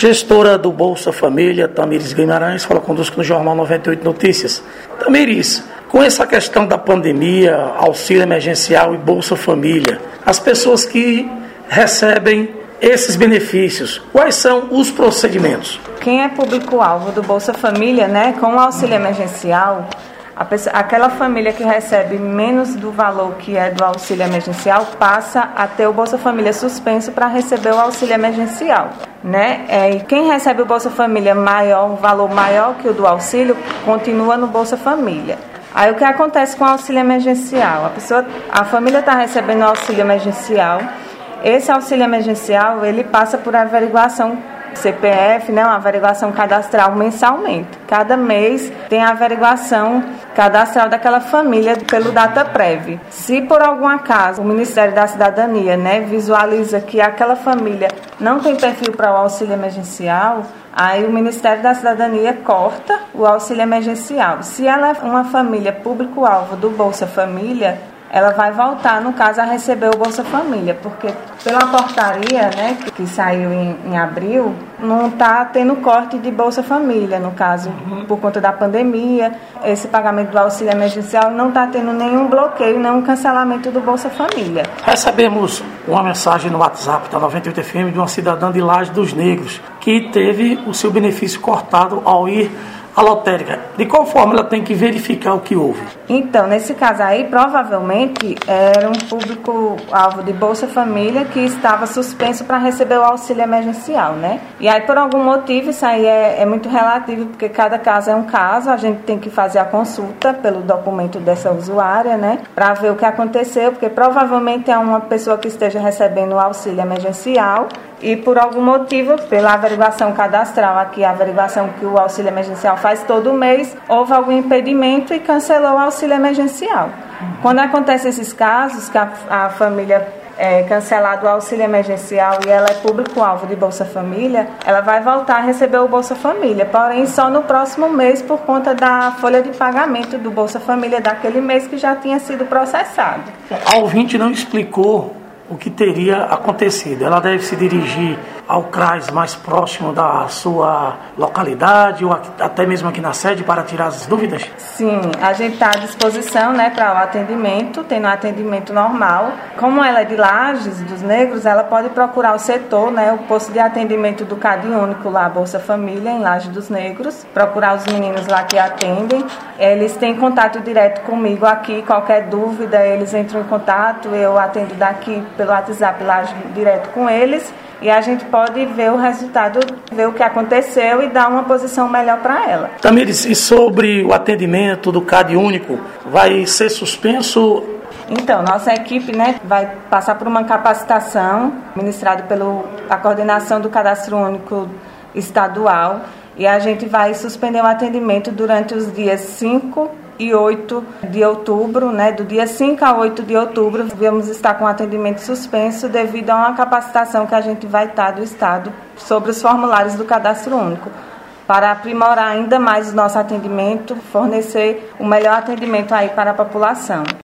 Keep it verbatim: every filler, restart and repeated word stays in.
Gestora do Bolsa Família, Tamires Guimarães, fala conosco no Jornal noventa e oito Notícias. Tamires, com essa questão da pandemia, auxílio emergencial e Bolsa Família, as pessoas que recebem esses benefícios, quais são os procedimentos? Quem é público-alvo do Bolsa Família, né, com o auxílio emergencial, a pessoa, aquela família que recebe menos do valor que é do auxílio emergencial passa a ter o Bolsa Família suspenso para receber o auxílio emergencial, né? É, e quem recebe o Bolsa Família maior, um valor maior que o do auxílio, continua no Bolsa Família. Aí o que acontece com o auxílio emergencial? A pessoa, a família está recebendo o auxílio emergencial. Esse auxílio emergencial, ele passa por averiguação C P F, né, uma averiguação cadastral mensalmente. Cada mês tem a averiguação cadastral daquela família pelo DataPrev. Se por algum acaso o Ministério da Cidadania, né, visualiza que aquela família não tem perfil para o auxílio emergencial, aí o Ministério da Cidadania corta o auxílio emergencial. Se ela é uma família público-alvo do Bolsa Família, ela vai voltar, no caso, a receber o Bolsa Família, porque pela portaria, né, que, que saiu em, em abril, não está tendo corte de Bolsa Família, no caso, uhum. por conta da pandemia, esse pagamento do auxílio emergencial não está tendo nenhum bloqueio, nenhum cancelamento do Bolsa Família. Recebemos uma mensagem no WhatsApp da noventa e oito F M de uma cidadã de Laje dos Negros, que teve o seu benefício cortado ao ir a lotérica. De qual forma ela tem que verificar o que houve? Então, nesse caso aí, provavelmente era um público-alvo de Bolsa Família que estava suspenso para receber o auxílio emergencial, né? E aí, por algum motivo, isso aí é, é muito relativo, porque cada caso é um caso, a gente tem que fazer a consulta pelo documento dessa usuária, né? Para ver o que aconteceu, porque provavelmente é uma pessoa que esteja recebendo o auxílio emergencial e por algum motivo, pela averiguação cadastral, aqui a averiguação que o auxílio emergencial faz todo mês, houve algum impedimento e cancelou o auxílio emergencial. Quando acontecem esses casos, que a, a família é cancelado o auxílio emergencial e ela é público-alvo de Bolsa Família, ela vai voltar a receber o Bolsa Família, porém só no próximo mês por conta da folha de pagamento do Bolsa Família daquele mês que já tinha sido processado. A ouvinte não explicou o que teria acontecido. Ela deve se dirigir ao CRAS mais próximo da sua localidade ou até mesmo aqui na sede para tirar as dúvidas? Sim, a gente está à disposição, né, para o atendimento, tendo um atendimento normal. Como ela é de Lajes dos Negros, ela pode procurar o setor, né, o posto de atendimento do Cade Único lá, Bolsa Família, em Lajes dos Negros, procurar os meninos lá que atendem. Eles têm contato direto comigo aqui, qualquer dúvida, eles entram em contato, eu atendo daqui pelo WhatsApp lá direto com eles e a gente pode ver o resultado, ver o que aconteceu e dar uma posição melhor para ela. Tamires, e sobre o atendimento do Cade Único, vai ser suspenso? Então, nossa equipe, né, vai passar por uma capacitação ministrada pela coordenação do Cadastro Único Estadual e a gente vai suspender o atendimento durante os dias cinco e oito de outubro, né? Do dia cinco a oito de outubro, vamos estar com atendimento suspenso devido a uma capacitação que a gente vai estar do Estado sobre os formulários do Cadastro Único, para aprimorar ainda mais o nosso atendimento, fornecer o melhor atendimento aí para a população.